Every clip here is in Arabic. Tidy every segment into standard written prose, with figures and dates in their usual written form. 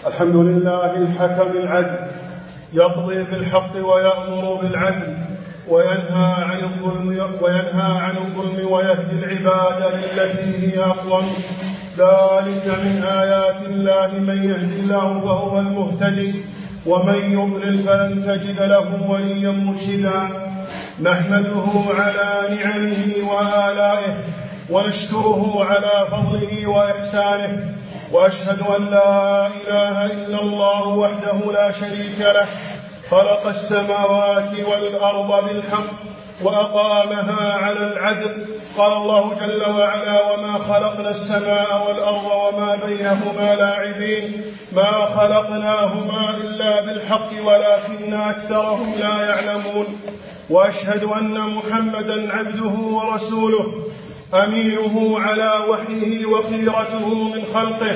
الحمد لله الحكم العدل، يقضي بالحق ويأمر بالعدل وينهى عن الظلم ويهدي العباد للتي هي أقوم. ذلك من آيات الله، من يهد الله فهو المهتدي ومن يضلل فلن تجد له وليا مرشدا. نحمده على نعمه وآلائه ونشكره على فضله وإحسانه، وأشهد أن لا إله إلا الله وحده لا شريك له، خلق السماوات والأرض بالحق وأقامها على العدل. قال الله جل وعلا: وما خلقنا السماء والأرض وما بينهما لاعبين، ما خلقناهما إلا بالحق ولكن أكثرهم لا يعلمون. وأشهد أن محمدا عبده ورسوله، أمينه على وحيه وخيرته من خلقه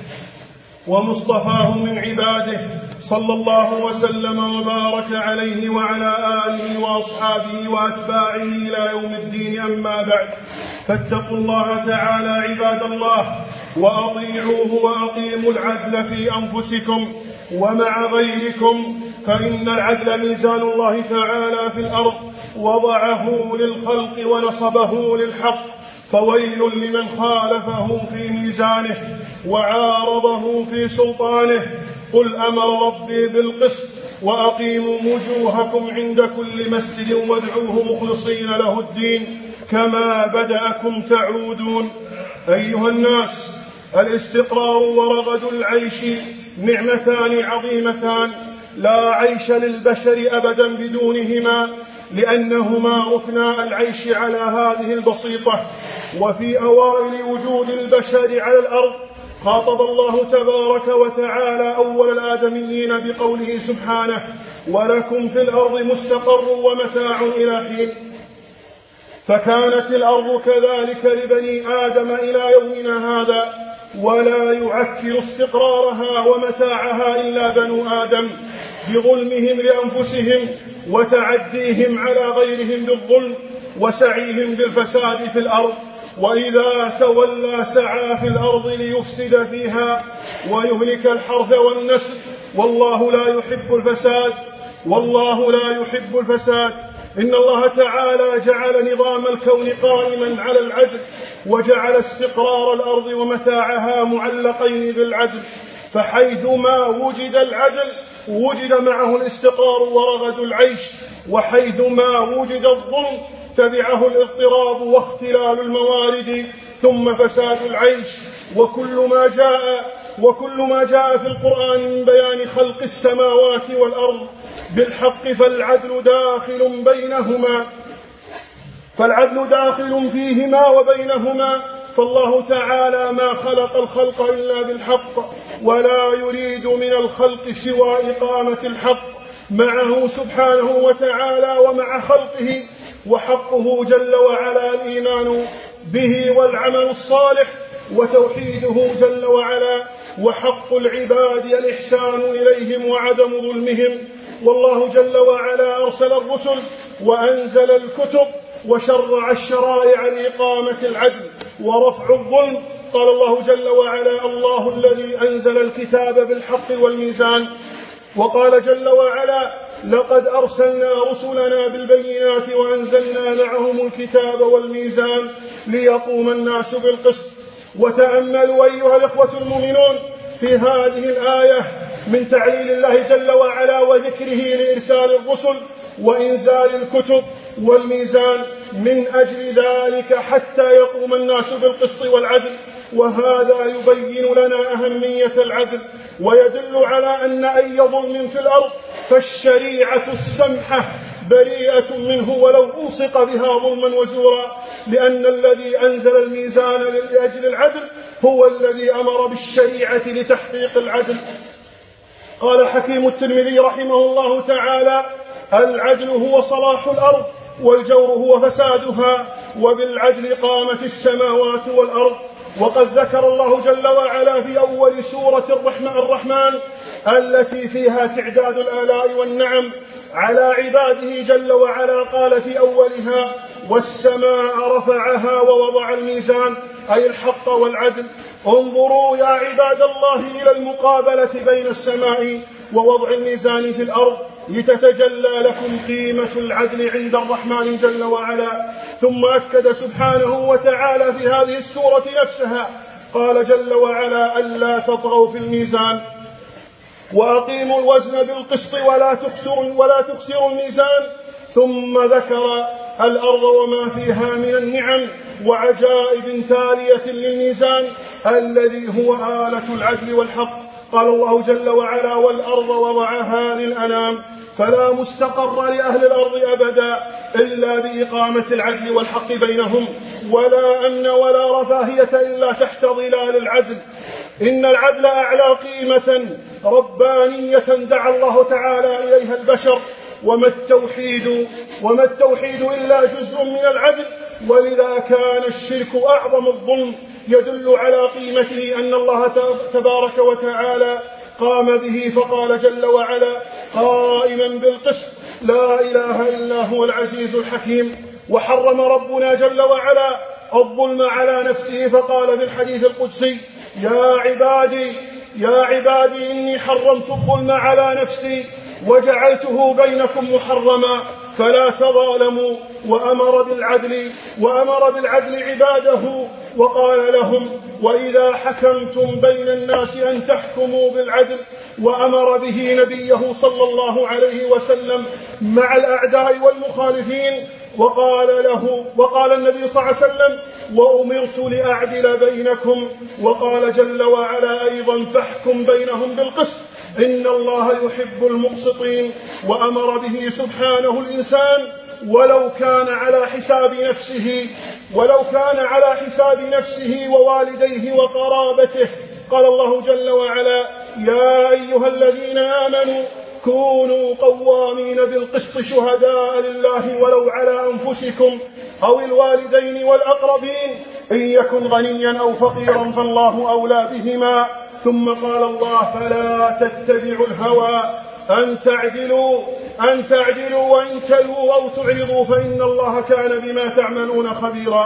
ومصطفاه من عباده، صلى الله وسلم وبارك عليه وعلى آله وأصحابه وأتباعه إلى يوم الدين. أما بعد، فاتقوا الله تعالى عباد الله، وأطيعوه وأقيموا العدل في أنفسكم ومع غيركم، فإن العدل ميزان الله تعالى في الأرض، وضعه للخلق ونصبه للحق، فويل لمن خالفه في ميزانه وعارضه في سلطانه. قل أمر ربي بالقسط وأقيموا وجوهكم عند كل مسجد وادعوه مخلصين له الدين كما بدأكم تعودون. أيها الناس، الاستقرار ورغد العيش نعمتان عظيمتان، لا عيش للبشر أبدا بدونهما، لأنهما ركنا العيش على هذه البسيطة. وفي أوائل وجود البشر على الأرض خاطب الله تبارك وتعالى أول الآدميين بقوله سبحانه: ولكم في الأرض مستقر ومتاع إلى حين. فكانت الأرض كذلك لبني آدم إلى يومنا هذا، ولا يعكر استقرارها ومتاعها إلا بنو آدم بظلمهم لأنفسهم وتعديهم على غيرهم بالظلم وسعيهم بالفساد في الأرض. وإذا تولى سعى في الأرض ليفسد فيها ويهلك الحرث والنسل، والله لا يحب الفساد. إن الله تعالى جعل نظام الكون قائما على العدل، وجعل استقرار الأرض ومتاعها معلقين بالعدل، فحيثما وجد العدل وجد معه الاستقرار ورغد العيش، وحيثما وجد الظلم تبعه الاضطراب واختلال الموارد ثم فساد العيش. وكل ما جاء في القرآن من بيان خلق السماوات والأرض بالحق فالعدل داخل فيهما وبينهما. فالله تعالى ما خلق الخلق إلا بالحق، ولا يريد من الخلق سوى إقامة الحق معه سبحانه وتعالى ومع خلقه. وحقه جل وعلا الإيمان به والعمل الصالح وتوحيده جل وعلا، وحق العباد الإحسان إليهم وعدم ظلمهم. والله جل وعلا أرسل الرسل وأنزل الكتب وشرع الشرائع لإقامة العدل ورفع الظلم. قال الله جل وعلا: الله الذي أنزل الكتاب بالحق والميزان. وقال جل وعلا: لقد أرسلنا رسلنا بالبينات وأنزلنا معهم الكتاب والميزان ليقوم الناس بالقسط. وتأملوا أيها الإخوة المؤمنون في هذه الآية من تعليل الله جل وعلا وذكره لإرسال الرسل وإنزال الكتب والميزان من أجل ذلك حتى يقوم الناس بالقسط والعدل. وهذا يبين لنا أهمية العدل، ويدل على أن أي ظلم في الأرض فالشريعة السمحة بريئة منه ولو ألصق بها ظلما وزورا، لأن الذي أنزل الميزان لأجل العدل هو الذي أمر بالشريعة لتحقيق العدل. قال حكيم الترمذي رحمه الله تعالى: العدل هو صلاح الأرض، والجور هو فسادها، وبالعدل قامت السماوات والأرض. وقد ذكر الله جل وعلا في أول سورة الرحمن التي فيها تعداد الآلاء والنعم على عباده جل وعلا، قال في أولها: والسماء رفعها ووضع الميزان أي الحق والعدل. انظروا يا عباد الله إلى المقابلة بين السماء ووضع الميزان في الأرض لتتجلى لكم قيمة العدل عند الرحمن جل وعلا. ثم أكد سبحانه وتعالى في هذه السورة نفسها، قال جل وعلا: ألا تطغوا في الميزان وأقيموا الوزن بالقسط ولا تخسروا الميزان. ثم ذكر الأرض وما فيها من النعم وعجائب تالية للميزان الذي هو آلة العدل والحق. قال الله جل وعلا: والأرض وضعها للأنام فلا مستقر لأهل الأرض أبدا إلا بإقامة العدل والحق بينهم، ولا أمن ولا رفاهية إلا تحت ظلال العدل. إن العدل أعلى قيمة ربانية دعا الله تعالى إليها البشر، وما التوحيد إلا جزء من العدل، ولذا كان الشرك أعظم الظلم. يدل على قيمته أن الله تبارك وتعالى قام به، فقال جل وعلا: قائما بالقسط لا إله إلا هو العزيز الحكيم. وحرم ربنا جل وعلا الظلم على نفسه، فقال في الحديث القدسي: يا عبادي إني حرمت الظلم على نفسي وجعلته بينكم محرما فلا تظالموا. وأمر بالعدل عباده وقال لهم: وإذا حكمتم بين الناس أن تحكموا بالعدل. وأمر به نبيه صلى الله عليه وسلم مع الأعداء والمخالفين، وقال النبي صلى الله عليه وسلم: وأمرت لأعدل بينكم. وقال جل وعلا أيضا: فاحكم بينهم بالقسط إن الله يحب المقسطين. وأمر به سبحانه الإنسان ولو كان على حساب نفسه ووالديه وقرابته. قال الله جل وعلا: يا أيها الذين آمنوا كونوا قوامين بالقسط شهداء لله ولو على أنفسكم أو الوالدين والأقربين إن يكن غنيا أو فقيرا فالله أولى بهما. ثم قال الله: فلا تتبعوا الهوى أن تعدلوا وإن تلووا أو تعرضوا فإن الله كان بما تعملون خبيرا.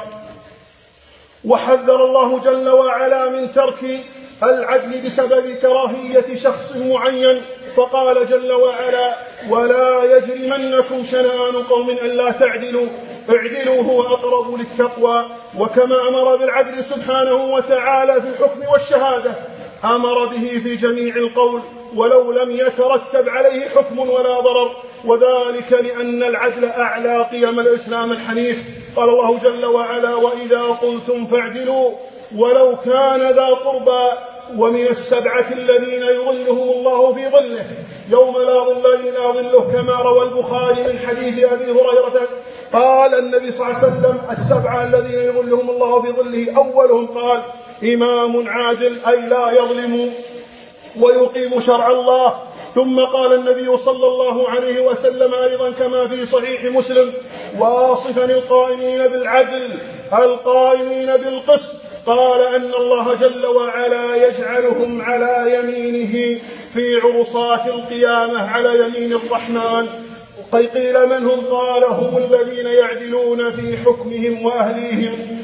وحذر الله جل وعلا من ترك العدل بسبب كراهية شخص معين، فقال جل وعلا: ولا يجرمنكم شنآن قوم ألا تعدلوا اعدلوا هو أقرب للتقوى. وكما أمر بالعدل سبحانه وتعالى في الحكم والشهادة أمر به في جميع القول ولو لم يترتب عليه حكم ولا ضرر، وذلك لأن العدل أعلى قيم الإسلام الحنيف. قال الله جل وعلا: وإذا قلتم فاعدلوا ولو كان ذا قربى. ومن السبعة الذين يظلهم الله في ظله يوم لا ظل إلا ظله، كما روى البخاري من حديث أبي هريرة قال النبي صلى الله عليه وسلم: السبعة الذين يظلهم الله في ظله أولهم قال: إمام عادل أي لا يظلم ويقيم شرع الله. ثم قال النبي صلى الله عليه وسلم أيضا كما في صحيح مسلم واصفا القائمين بالعدل القائمين بالقسط قال أن الله جل وعلا يجعلهم على يمينه في عرصات القيامة على يمين الرحمن. قيل من هم؟ قال: هم الذين يعدلون في حكمهم وأهليهم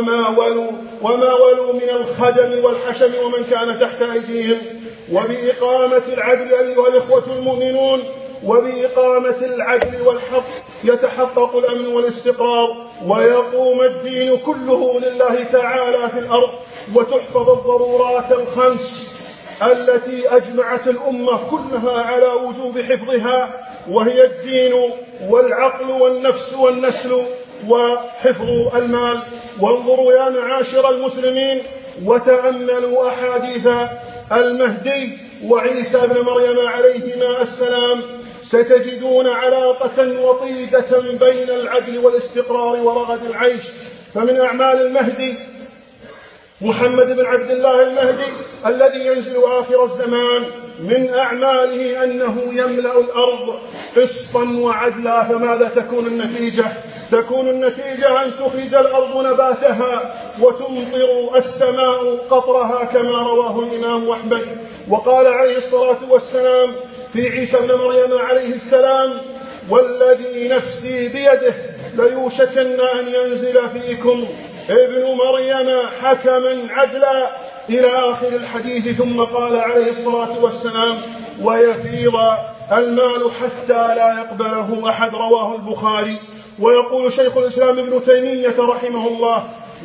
وما ولوا من الخدم والحشم ومن كان تحت أيديهم. وبإقامة العدل أيها الإخوة المؤمنون، وبإقامة العدل والحق يتحقق الأمن والاستقرار، ويقوم الدين كله لله تعالى في الأرض، وتحفظ الضرورات الخمس التي أجمعت الأمة كلها على وجوب حفظها، وهي الدين والعقل والنفس والنسل وحفظ المال. وانظروا يا معاشر المسلمين وتأملوا أحاديث المهدي وعيسى بن مريم عليهما السلام، ستجدون علاقة وطيدة بين العدل والاستقرار ورغد العيش. فمن أعمال المهدي محمد بن عبد الله المهدي الذي ينزل آخر الزمان، من أعماله أنه يملأ الأرض قسطا وعدلا. فماذا تكون النتيجة؟ تكون النتيجة أن تخرج الأرض نباتها وتمطر السماء قطرها كما رواه الإمام أحمد. وقال عليه الصلاة والسلام في عيسى بن مريم عليه السلام: والذي نفسي بيده ليوشكن أن ينزل فيكم ابن مريم حكما عدلا إلى آخر الحديث. ثم قال عليه الصلاة والسلام: ويفيض المال حتى لا يقبله أحد. رواه البخاري. ويقول شيخ الإسلام ابن تيمية رحمه الله: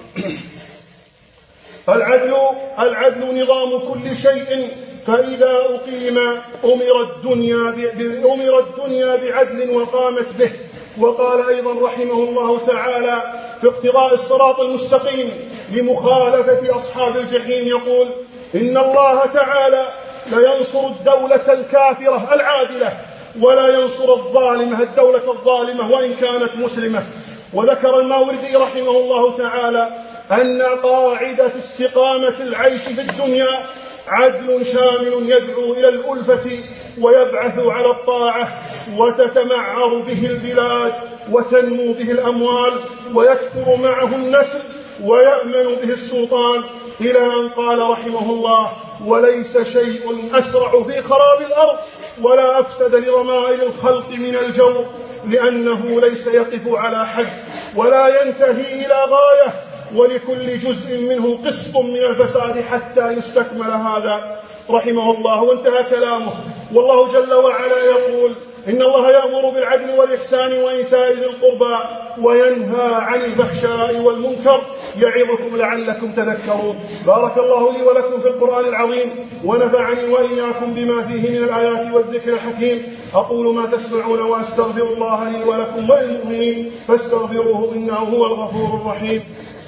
العدل نظام كل شيء، فإذا أقيم أمر الدنيا بعدل وقامت به. وقال أيضا رحمه الله تعالى في اقتضاء الصراط المستقيم لمخالفة أصحاب الجحيم يقول: إن الله تعالى لينصر الدولة الكافرة العادلة ولا ينصر الدولة الظالمة وإن كانت مسلمة. وذكر الماوردي رحمه الله تعالى أن قاعدة استقامة العيش في الدنيا عدل شامل يدعو إلى الألفة ويبعث على الطاعة، وتتمعر به البلاد وتنمو به الأموال ويكثر معه النسل ويأمن به السلطان، إلى أن قال رحمه الله: وليس شيء أسرع في خراب الأرض ولا أفسد لضمائر الخلق من الجور، لأنه ليس يقف على حد ولا ينتهي إلى غاية، ولكل جزء منه قسط من الفساد حتى يستكمل هذا. رحمه الله. وانتهى كلامه. والله جل وعلا يقول: إن الله يأمر بالعدل والإحسان وإيتاء ذي القربى وينهى عن الفحشاء والمنكر يعظكم لعلكم تذكرون. بارك الله لي ولكم في القرآن العظيم، ونفعني وإياكم بما فيه من الآيات والذكر الحكيم. أقول ما تسمعون وأستغفر الله لي ولكم وللمؤمنين فاستغفروه إنه هو الغفور الرحيم.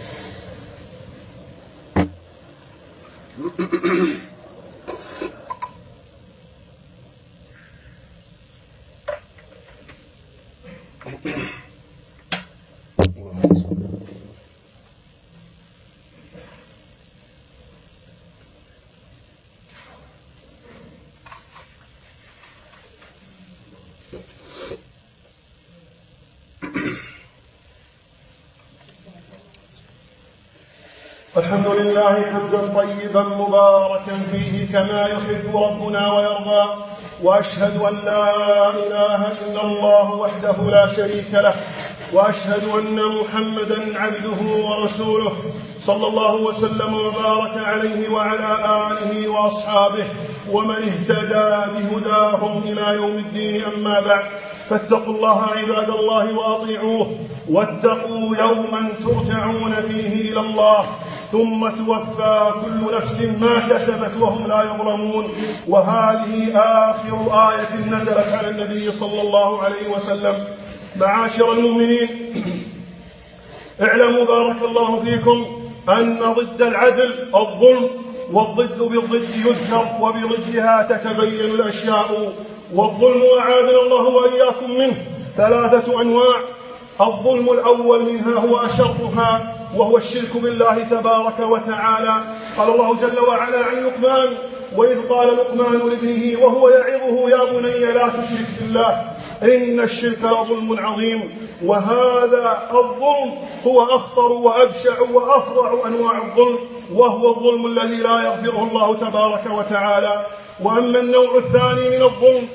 الحمد لله حمدا طيبا مباركا فيه كما يحب ربنا ويرضى، وأشهد أن لا إله إلا الله وحده لا شريك له، وأشهد أن محمدا عبده ورسوله صلى الله وسلم وبارك عليه وعلى آله وأصحابه ومن اهتدى بهداهم إلى يوم الدين. أما بعد، فاتقوا الله عباد الله وأطيعوه، واتقوا يوما ترجعون فيه إلى الله ثم توفى كل نفس ما كسبت وهم لا يظلمون. وهذه آخر آية نزلت على النبي صلى الله عليه وسلم. معاشر المؤمنين، اعلموا بارك الله فيكم أن ضد العدل الظلم، والضد بالضد يذكر وبضدها تتبين الأشياء. والظلم أعاذنا الله وإياكم منه 3 أنواع. الظلم الأول منها هو أشرها، وهو الشرك بالله تبارك وتعالى. قال الله جل وعلا عن لقمان: وإذ قال لقمان لابنه وهو يعظه: يا بني لا تشرك بالله إن الشرك لظلم عظيم. وهذا الظلم هو أخطر وأبشع وأفظع أنواع الظلم، وهو الظلم الذي لا يغفره الله تبارك وتعالى. وأما النوع الثاني من الظلم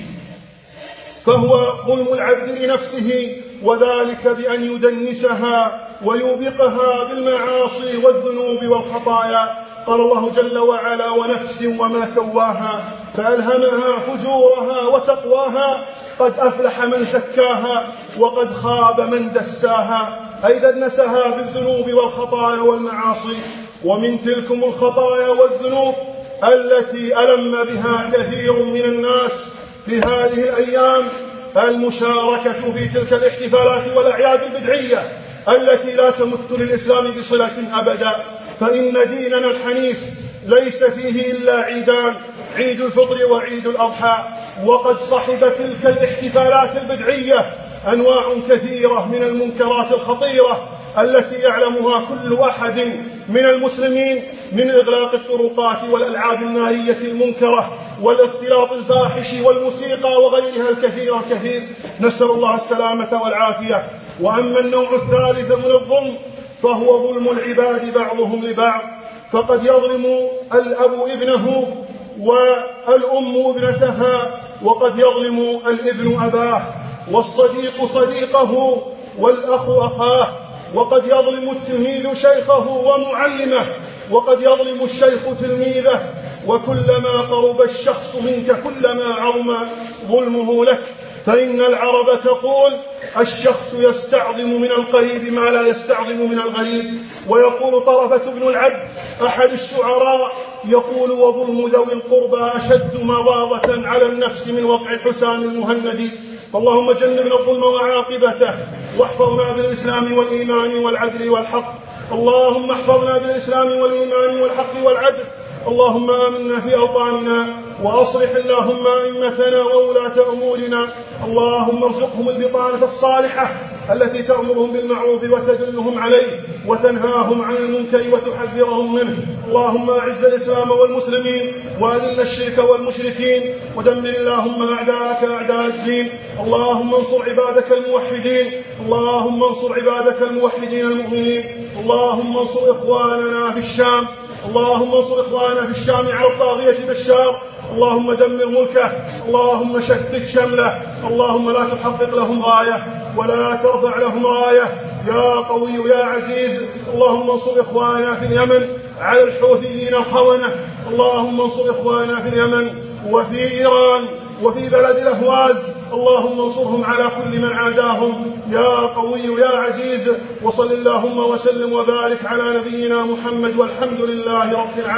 فهو ظلم العبد لنفسه، وذلك بأن يدنسها ويوبقها بالمعاصي والذنوب والخطايا. قال الله جل وعلا: ونفس وما سواها فألهمها فجورها وتقواها قد أفلح من زكاها وقد خاب من دساها، أي دنسها بالذنوب والخطايا والمعاصي. ومن تلكم الخطايا والذنوب التي ألم بها كثير من الناس في هذه الأيام المشاركة في تلك الاحتفالات والأعياد البدعية التي لا تمت للإسلام بصلة أبدا. فإن ديننا الحنيف ليس فيه إلا عيدان: عيد الفطر وعيد الأضحى. وقد صحب تلك الاحتفالات البدعية أنواع كثيرة من المنكرات الخطيرة التي يعلمها كل أحد من المسلمين، من إغلاق الطرقات والألعاب النارية المنكرة والاختلاط الفاحش والموسيقى وغيرها الكثير. نسأل الله السلامة والعافية. وأما النوع الثالث من الظلم فهو ظلم العباد بعضهم لبعض، فقد يظلم الأب ابنه والأم ابنتها، وقد يظلم الابن أباه، والصديق صديقه، والأخ أخاه، وقد يظلم التلميذ شيخه ومعلمه، وقد يظلم الشيخ تلميذه، وكلما قرب الشخص منك كلما عظم ظلمه لك. فإن العرب تقول: الشخص يستعظم من القريب ما لا يستعظم من الغريب. ويقول طرفة بن العبد أحد الشعراء يقول: وظلم ذوي القربى أشد مضاضة على النفس من وقع الحسام المهند. فاللهم جنبنا الظلم وعاقبته، واحفظنا بالإسلام والإيمان والعدل والحق. اللهم احفظنا بالإسلام والإيمان والحق والعدل. اللهم آمنا في أوطاننا، وأصلح اللهم أئمتنا وولاة أمورنا. اللهم ارزقهم البطانة الصالحة التي تأمرهم بالمعروف وتدلهم عليه، وتنهاهم عن المنكر وتحذرهم منه. اللهم أعز الإسلام والمسلمين، وأذل الشرك والمشركين، ودمر اللهم أعداءك أعداء الدين. اللهم انصر عبادك الموحدين، اللهم انصر عبادك الموحدين المؤمنين. اللهم انصر إخواننا في الشام، اللهم انصر إخواننا في الشام على الطاغية بشار. اللهم دمر ملكه، اللهم شتت شمله، اللهم لا تحقق لهم غاية ولا ترفع لهم راية يا قوي يا عزيز. اللهم انصر إخواننا في اليمن على الحوثيين الخونة، اللهم انصر إخواننا في اليمن وفي إيران وفي بلد الأهواز، اللهم انصرهم على كل من عاداهم يا قوي يا عزيز. وصل اللهم وسلم وبارك على نبينا محمد، والحمد لله رب العالمين.